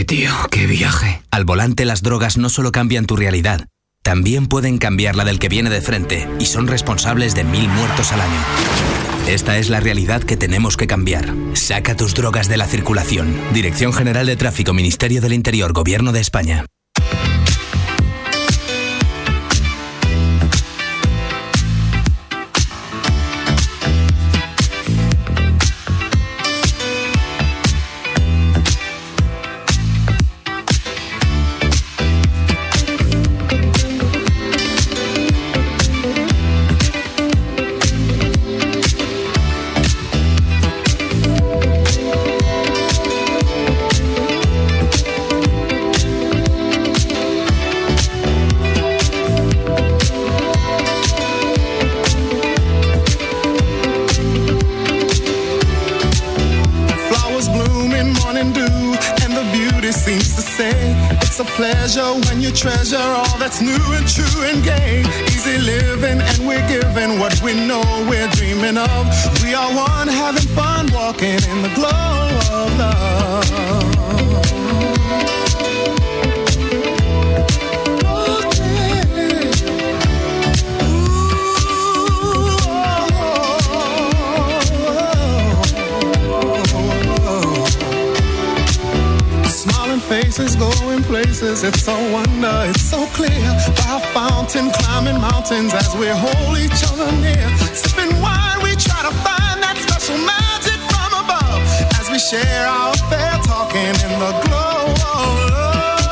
tío, qué viaje. Al volante las drogas no solo cambian tu realidad, también pueden cambiar la del que viene de frente y son responsables de 1000 muertos al año. Esta es la realidad que tenemos que cambiar. Saca tus drogas de la circulación. Dirección General de Tráfico, Ministerio del Interior, Gobierno de España. Treasure all that's new and true and gay. Easy living and we're giving what we know we're dreaming of. We are one having fun walking in the glow of love. Faces going places, it's a wonder, it's so clear. By a fountain, climbing mountains as we hold each other near. Sipping wine, we try to find that special magic from above. As we share our affair, talking in the glow of love.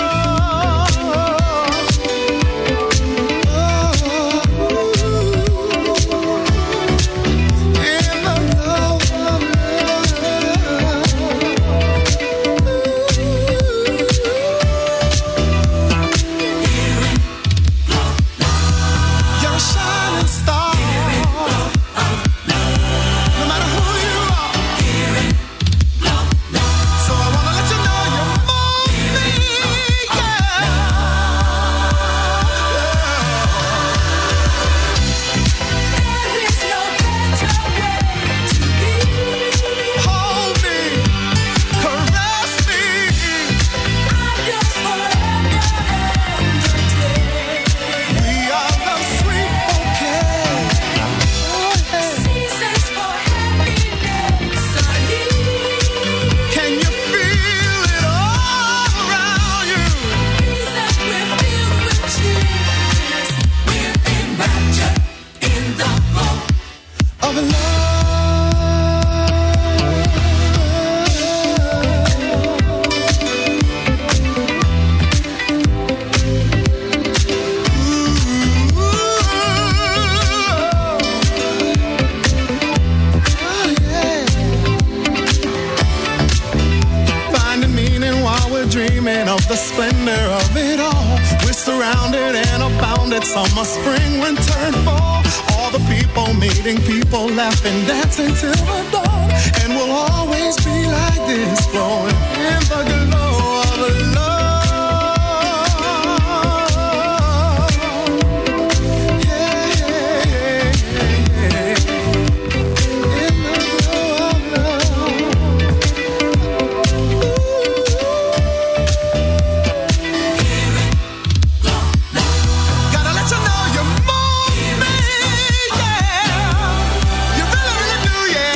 Summer, spring, winter, and fall. All the people meeting people, laughing, dancing till the dawn. And we'll always be like this, flowing in the glow of love.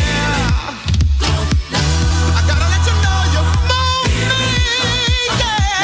Yeah.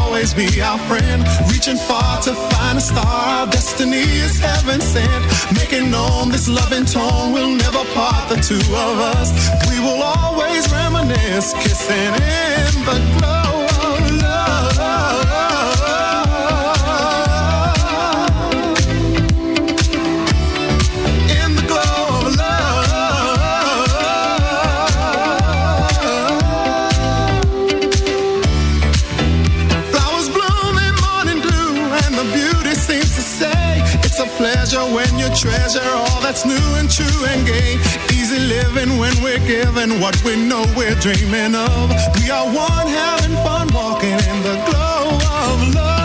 always be our friend. Reaching far to find a star, our destiny is heaven sent. Making known this loving tone will never part the two of us. We will always reminisce, kissing in the glow of love. Pleasure when you treasure all that's new and true and gay. Easy living when we're given what we know we're dreaming of. We are one having fun walking in the glow of love.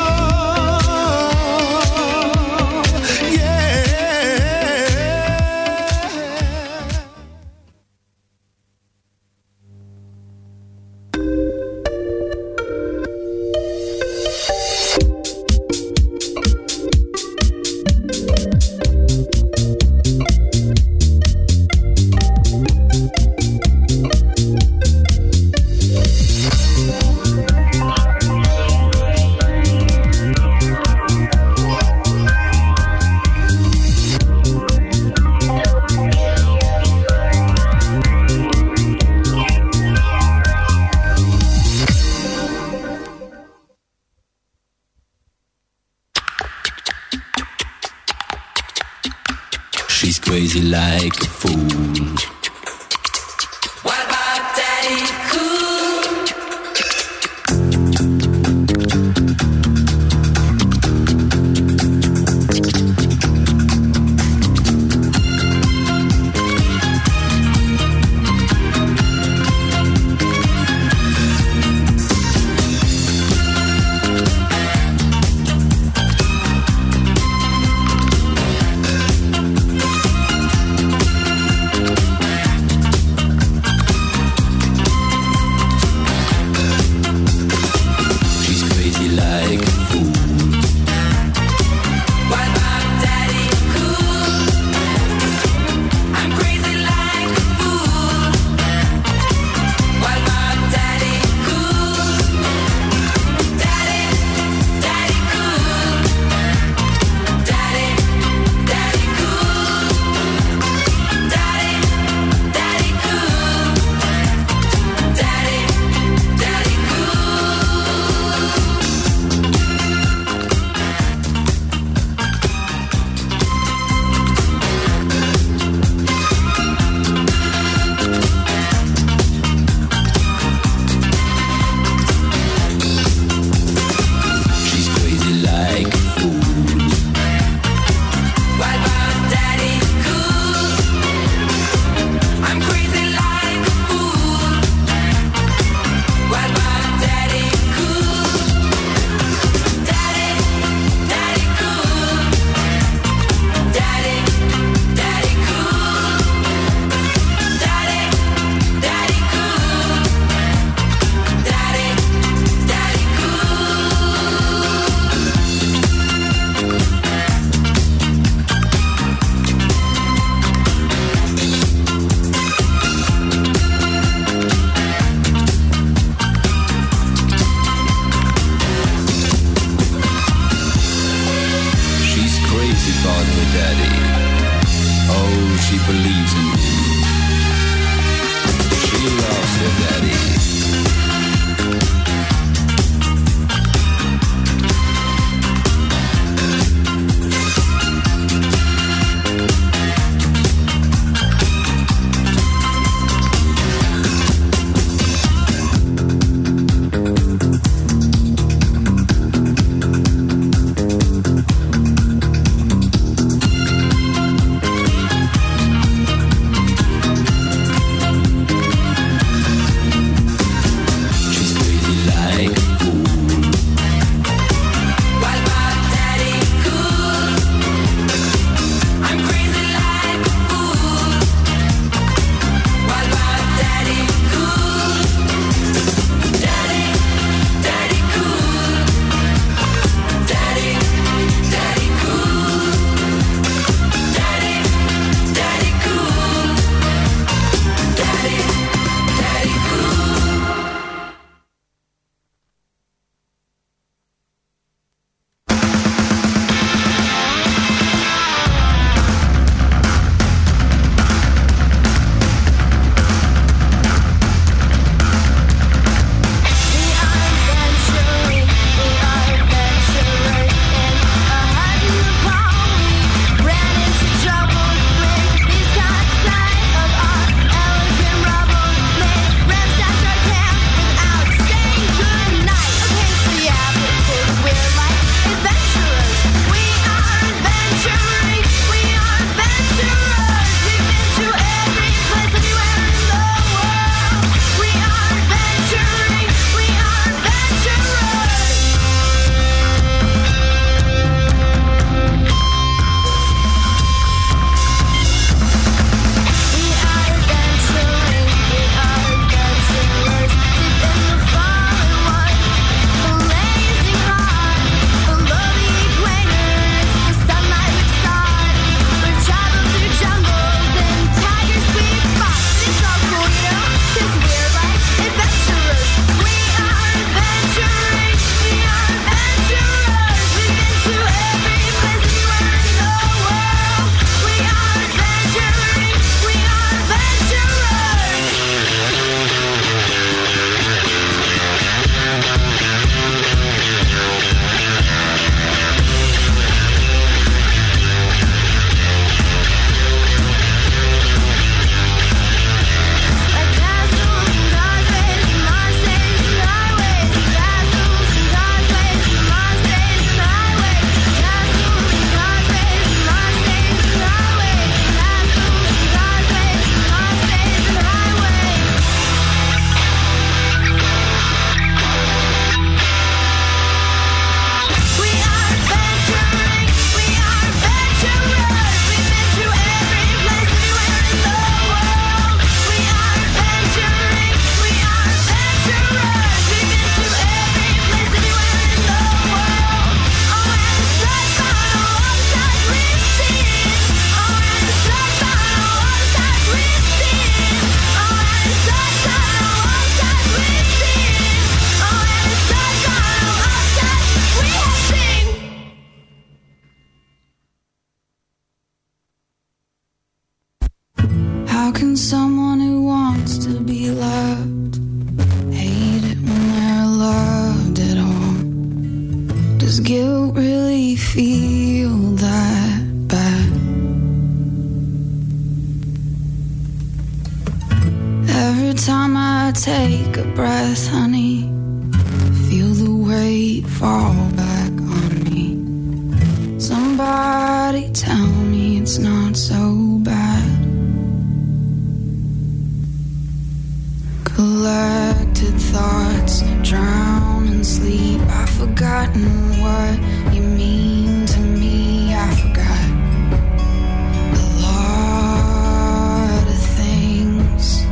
Crazy like a fool. What about Daddy Cool? Does guilt really feel that bad? Every time I take a breath, honey, feel the weight fall back on me. Somebody tell me it's not so bad. Collected thoughts drown in sleep. I've forgotten what you mean to me. I forgot a lot of things.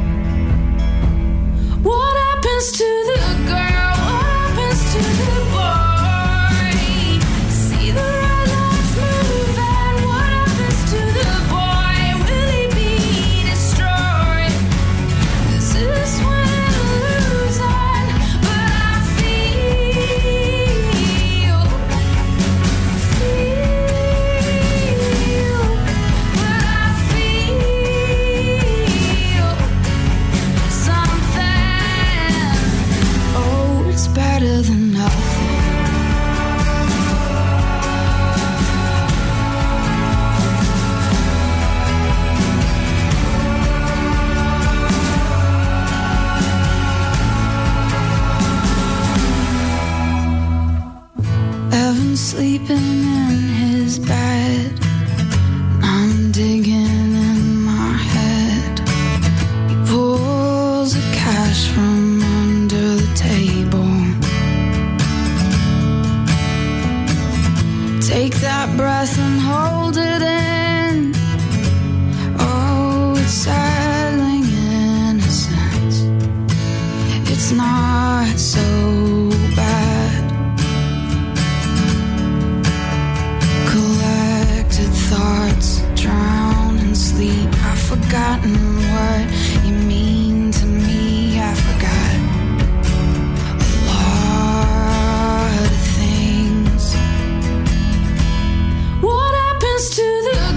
What happens to the girl? What happens to the boy? See the red lights move, and what happens to the boy? Will he be destroyed? Is this when I lose on? But I feel, but I feel something. Oh, it's better than nothing. Evan sleeping in his bed. I'm digging in my head. He pulls the cash from under the table. Take that breath and hold it in. Oh, it's settling innocence. It's not so bad. Collected thoughts drown in sleep. I've forgotten what you mean to me. I forgot a lot of things. What happens to the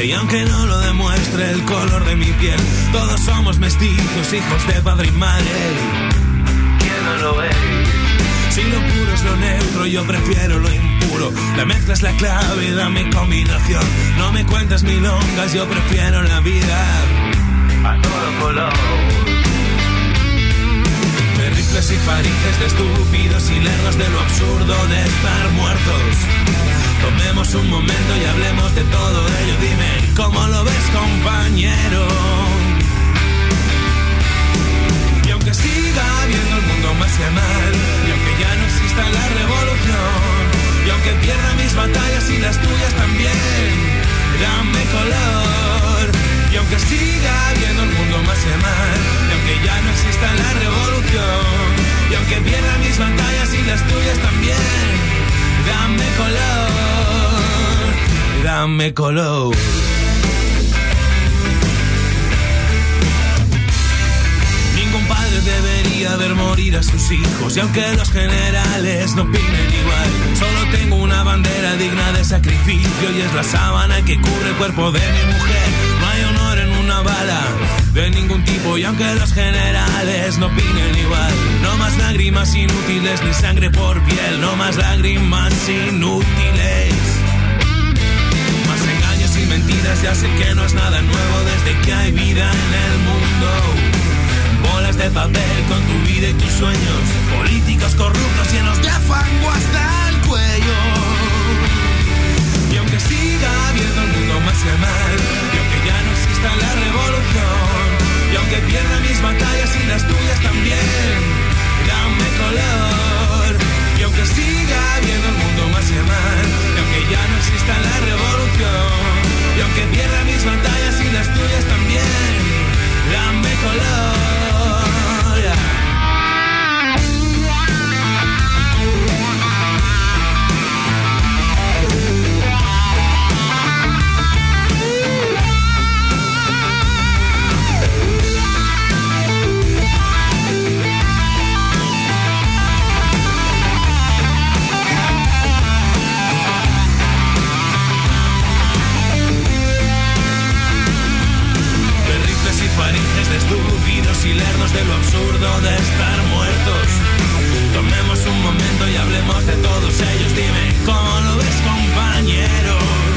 fuerte y aunque no lo demuestre el color de mi piel, todos somos mestizos, hijos de padre y madre. ¿Quién no lo ve? Si lo puro es lo neutro, yo prefiero lo impuro. La mezcla es la clave, dame combinación. No me cuentes milongas, yo prefiero la vida a todo color. De rifles y faringes, de estúpidos y lerdos, de lo absurdo de estar muertos. Tomemos un momento y hablemos de todo ello. Dime, ¿cómo lo ves, compañero? Y aunque siga habiendo el mundo más que mal, y aunque ya no exista la revolución, y aunque pierda mis batallas y las tuyas también, dame color. Y aunque siga habiendo el mundo más que mal, y aunque ya no exista la revolución, y aunque pierda mis batallas y las tuyas también, dame color, dame color. Ningún padre debería ver morir a sus hijos, y aunque los generales no opinen igual, solo tengo una bandera digna de sacrificio, y es la sábana que cubre el cuerpo de mi mujer. No hay honor en una bala de ningún tipo, y aunque los generales no opinen igual, no más lágrimas inútiles ni sangre por piel, no más lágrimas inútiles. Más engaños y mentiras, ya sé que no es nada nuevo desde que hay vida en el mundo. Bolas de papel con tu vida y tus sueños, políticos corruptos llenos de fango hasta el cuello. Y aunque siga habiendo el mundo más que mal, y aunque ya no exista la revolución, y aunque pierda mis batallas y las tuyas también, dame color. Y aunque siga habiendo el mundo más que mal, y aunque ya no exista la revolución, y aunque pierda mis batallas y las tuyas también, dame color. De estúpidos y lerdos, de lo absurdo de estar muertos. Tomemos un momento y hablemos de todos ellos. Dime, ¿cómo lo ves, compañero?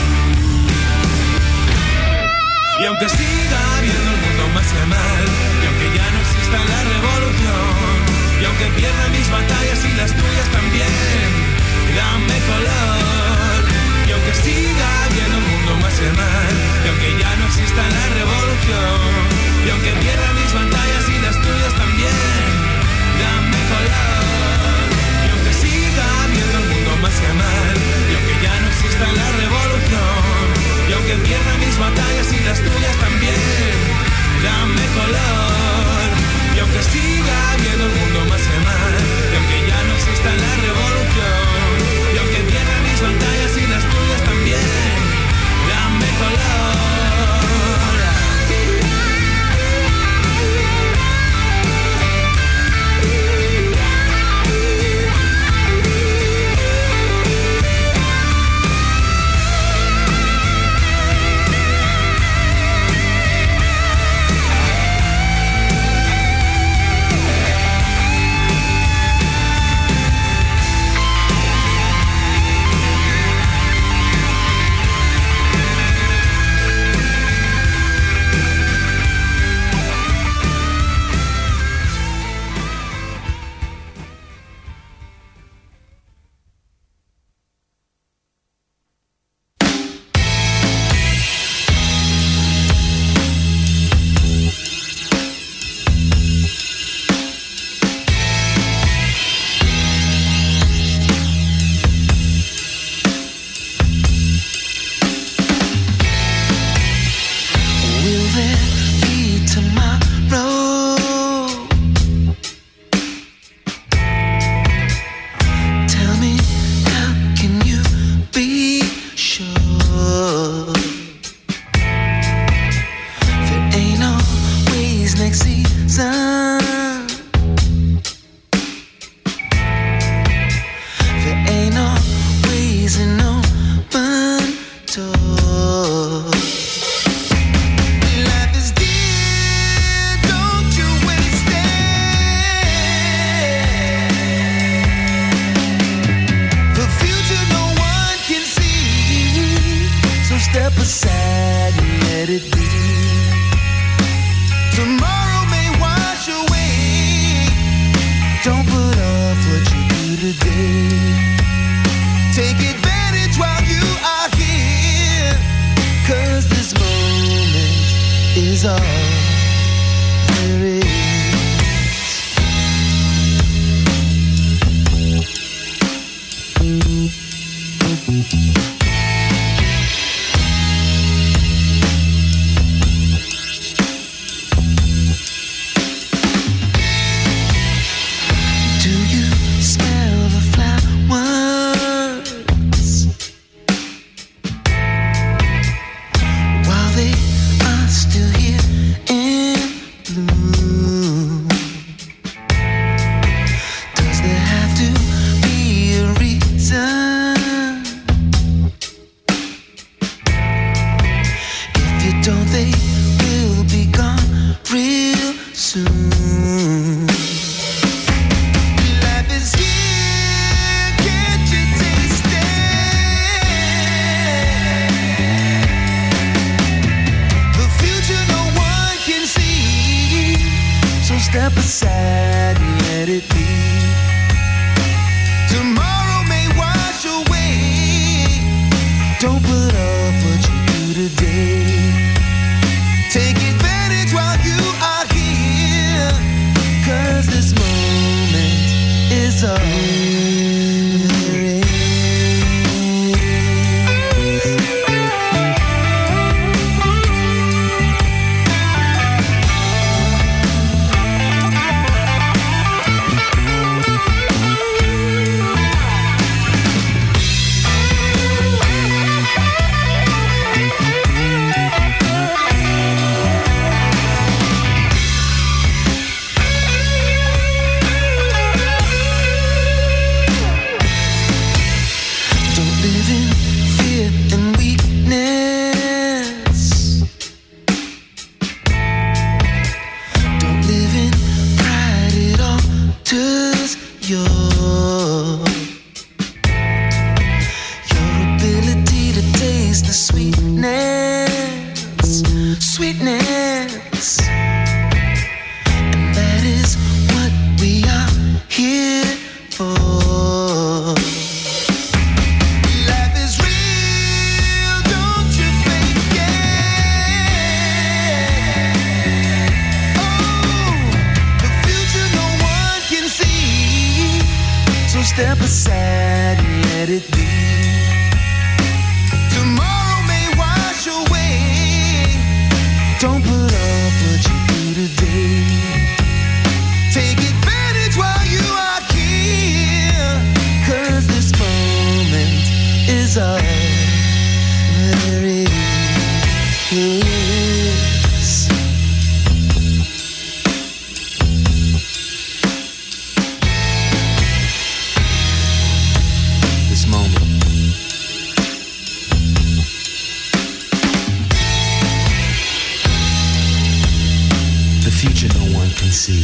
Y aunque siga habiendo el mundo más que mal, y aunque ya no exista la revolución, y aunque pierda mis batallas y las tuyas también, dame color. Y aunque siga habiendo el mundo más que mal, y aunque ya no exista la revolución, y aunque pierda mis batallas y las tuyas también, dame color. Y aunque siga habiendo el mundo más que mal, y aunque ya no exista la revolución, y aunque pierda mis batallas y las tuyas también, dame color. Y aunque siga habiendo el mundo más que mal, y aunque ya no exista la revolución, y aunque pierda mis batallas y las tuyas también, dame color. is all there is. Step aside and let it be. Tomorrow may wash away. Don't put off what you do today. Take advantage while you are here, 'cause this moment is all there is. Sweetness, and that is what we are here for. Life is real, don't you fake it. Oh, the future no one can see, so step aside and let it be. Tomorrow may wash away. Don't put off what you do today. Take advantage while you are here, 'cause this moment is all there is. This moment. Future no one can see.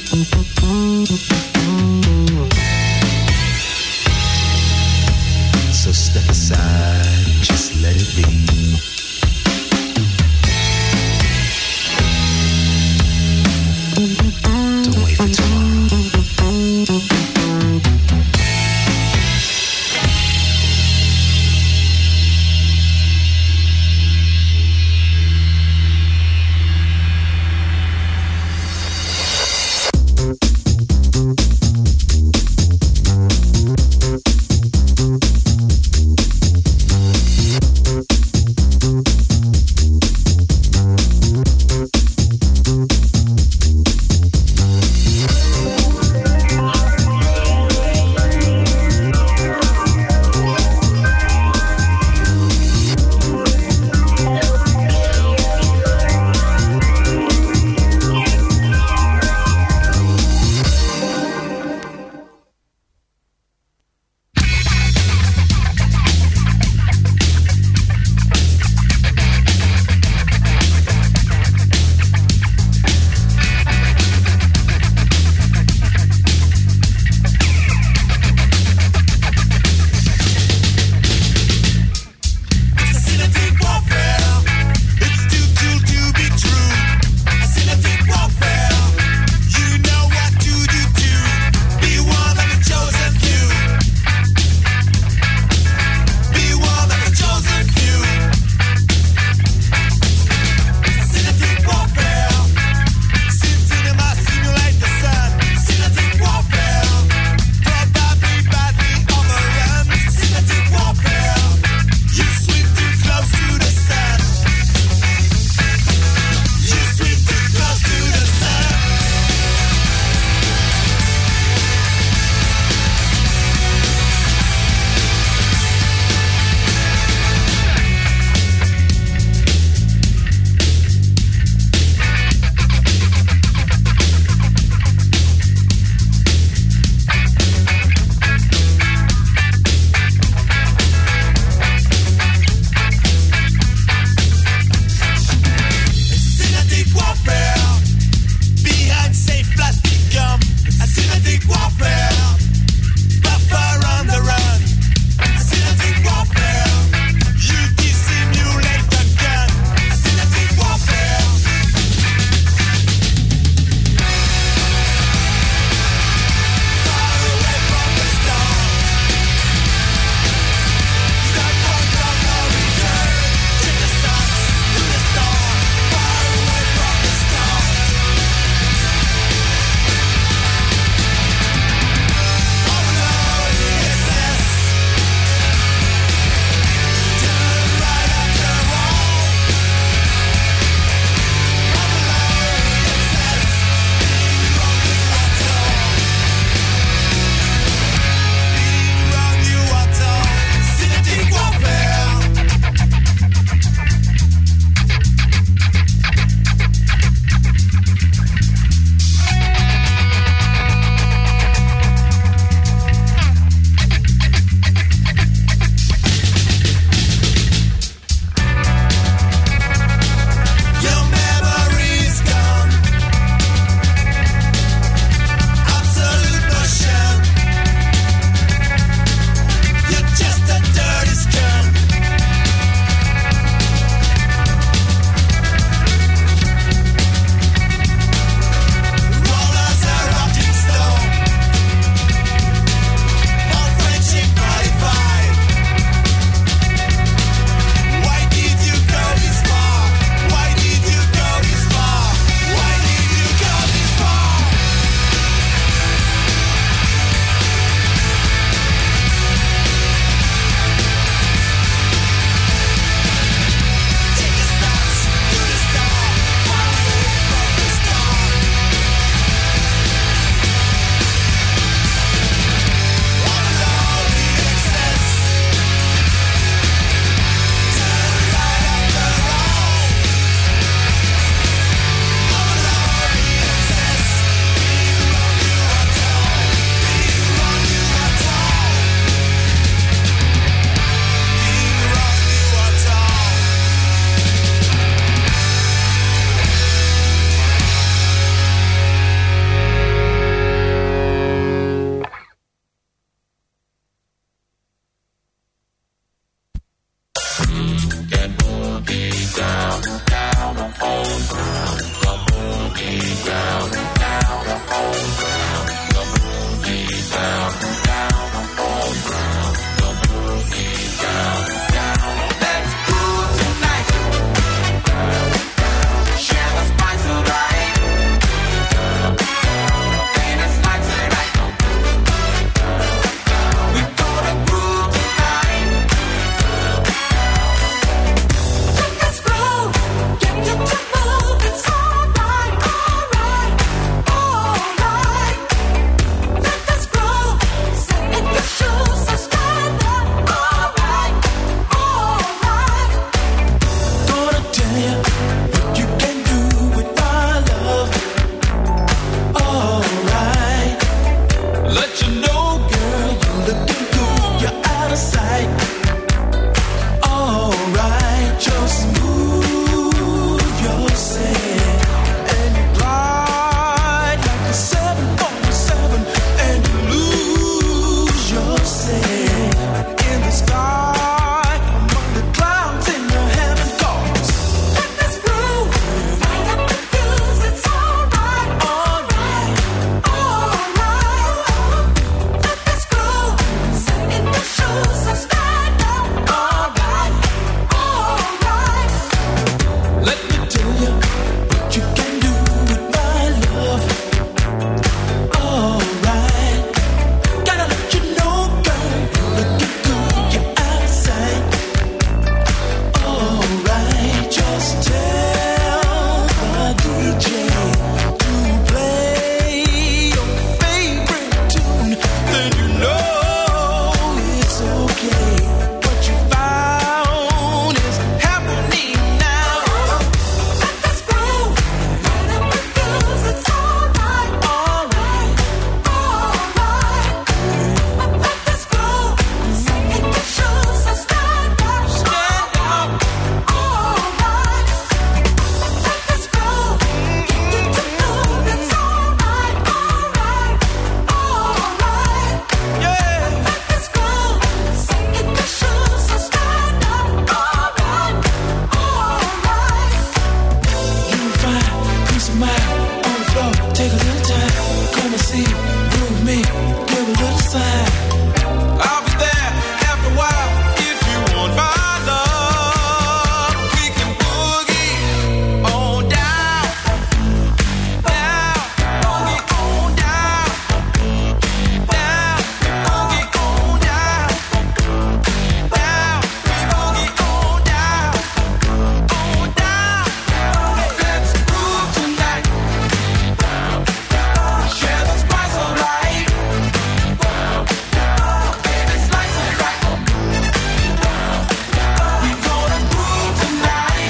So step aside and just let it be. Don't wait for tomorrow. sexy, groove me, give a little sign. I'll be there after a while if you want my love. We can boogie on down, down, boogie on down, down, boogie on down, down, we boogie on down, on down. Let's groove tonight. Share the spice of life. Baby, slice it right. We gonna groove tonight.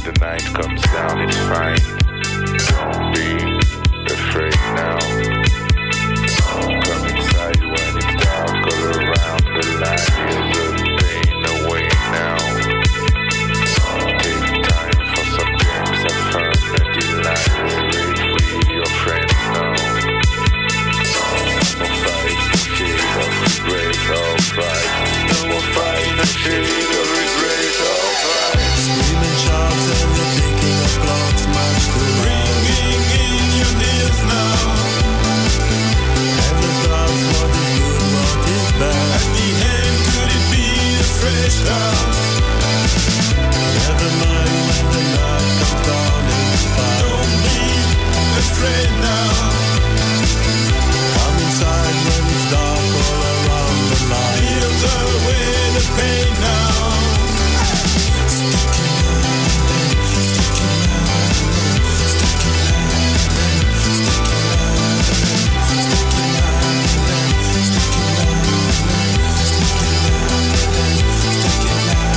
the night comes down, it's fine. Don't be afraid now. Come inside when it's dark all around the light. Hear the pain away now. Take time for some games of fun and delight. Let free your friends now. No more fight, no shade of regret or pride. No more fight, no shade of regret or pride. Screaming shots and the ticking of clocks match the ringing in your ears now. Endless thoughts, what is good, what is bad. At the end, could it be a fresh start? Never mind when the night comes down, it's fine. Don't be afraid now. Come inside when it's dark all around the light. Feel the weight of pain now. Stick it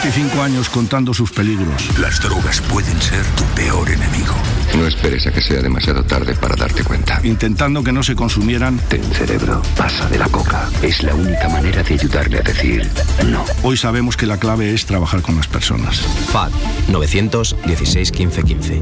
25 años contando sus peligros. Las drogas pueden ser tu peor enemigo. No esperes a que sea demasiado tarde para darte cuenta. Intentando que no se consumieran. Ten cerebro, pasa de la coca. Es la única manera de ayudarle a decir no. Hoy sabemos que la clave es trabajar con las personas. FAD 916 15 15.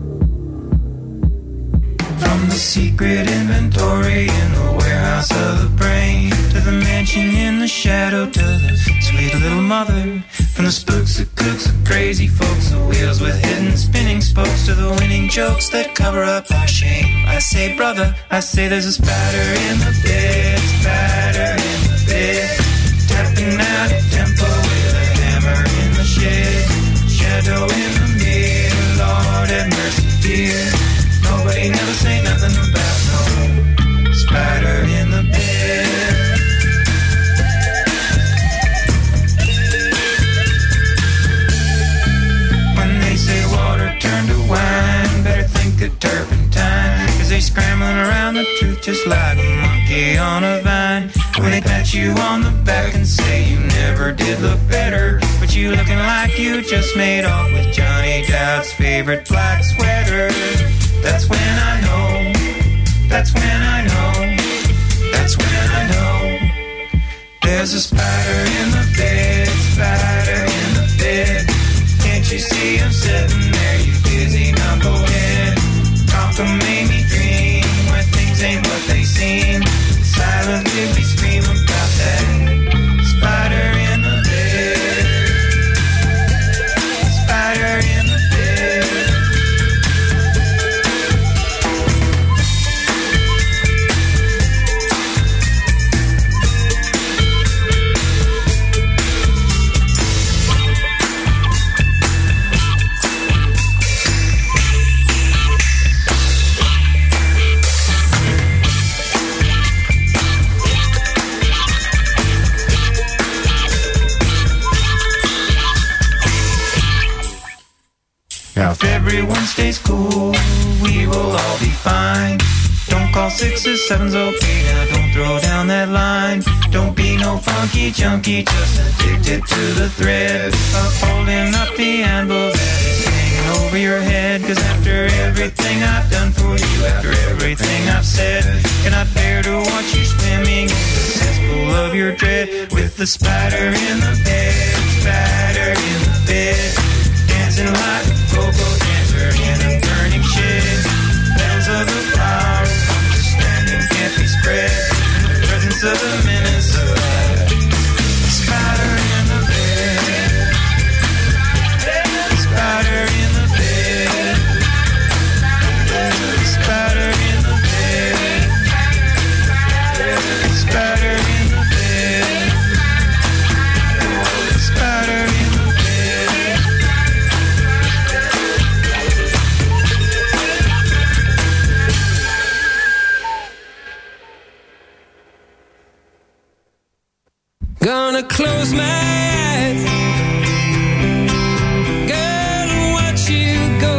From the secret inventory in the warehouse of the brain, to the mansion in the shadow, to the sweet little mother. From the spooks, the kooks, the crazy folks, the wheels with hidden spinning spokes, to the winning jokes that cover up our shame. I say, brother, I say there's a spatter in the bed, spatter in the bed, tapping out a tempo with a hammer in the shed, shadow in the mirror, Lord have mercy, dear. Nobody never say nothing about no spider in the bed. When they say water turn to wine, better think of turpentine, 'cause they scrambling around the truth just like a monkey on a vine. When they pat you on the back and say you never did look better, but you looking like you just made off with Johnny Dowd's favorite black sweater. That's when I know, that's when I know, that's when I know. There's a spider in the bed, spider in the bed. Can't you see him sitting there, you busy knucklehead? Talking made me dream when things ain't what they seem. Silently we scream about that spider in the bed, spider in the bed. Now if everyone stays cool, we will all be fine. Don't call sixes, sevens, okay, now don't throw down that line. Don't be no funky junkie, just addicted to the thread of holding up the anvil that is hanging over your head. 'Cause after everything I've done for you, after everything I've said, cannot bear to watch you swimming in the cesspool of your dread. With the spider in the bed, spider in the bed, dancing like a go-go dancer in a burning shed. Petals of the flower, understanding can't be spread in the presence of the menace of that spider in the bed, spider in the bed, spider in the bed, spider in the bed, spider in the bed. Gonna close my eyes, girl, and watch you go,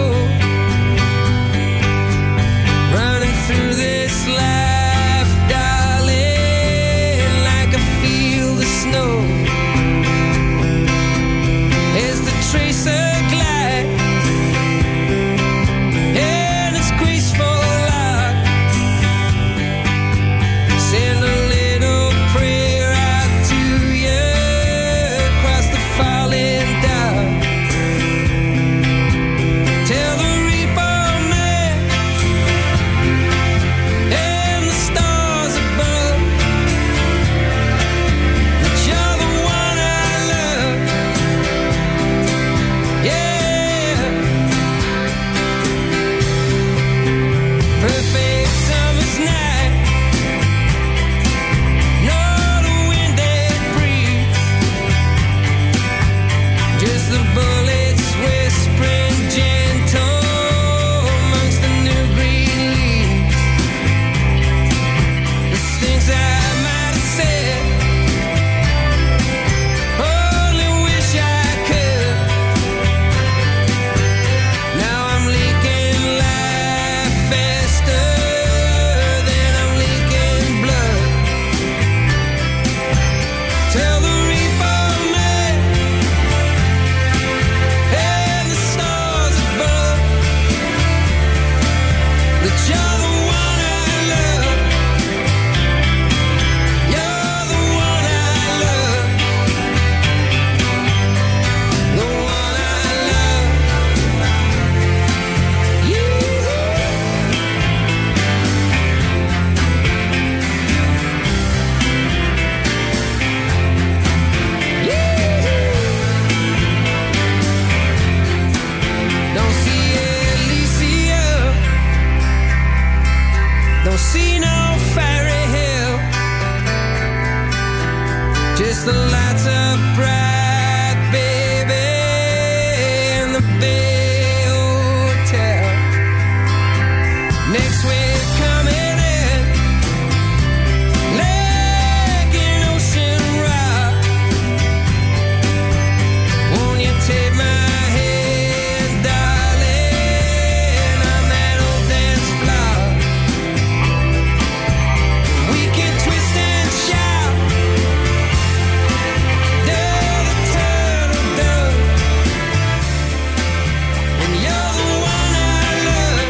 running through this life, darling, like I feel the snow, as the tracer glides, and its graceful lock, send a little prayer out to you across the Bay Hotel. Next wave coming in, like an ocean rock. Won't you take my hand, darling, on that old dance floor? We can twist and shout, do the turtle dove. And you're the one I love.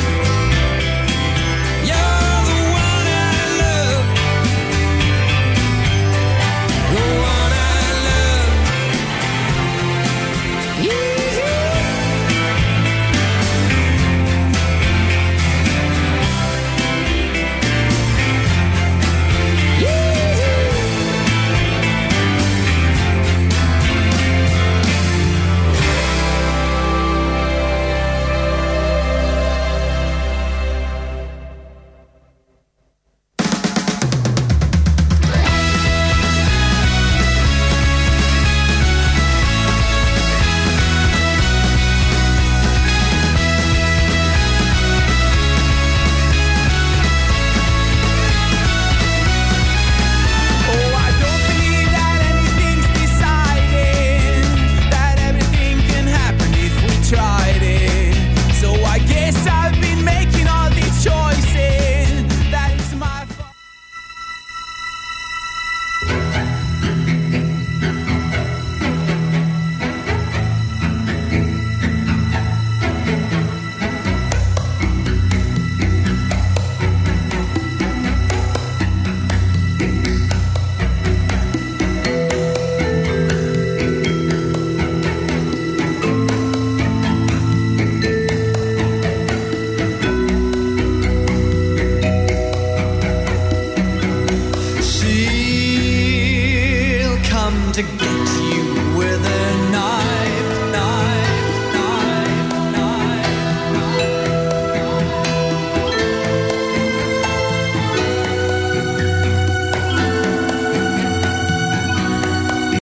You're the one I love. The one I love. Oh, I don't believe that anything's decided, that everything can happen if we tried it. So I guess I've been making all these choices, that it's my fault. She'll come together